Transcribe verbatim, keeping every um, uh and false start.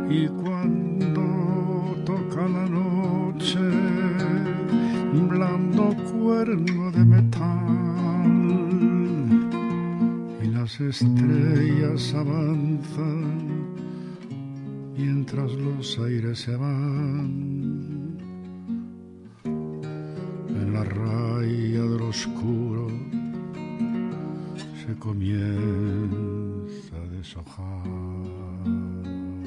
y cuando toca la noche, blando cuerno de metal, y las estrellas avanzan mientras los aires se van. En la raya del oscuro se comienza a deshojar.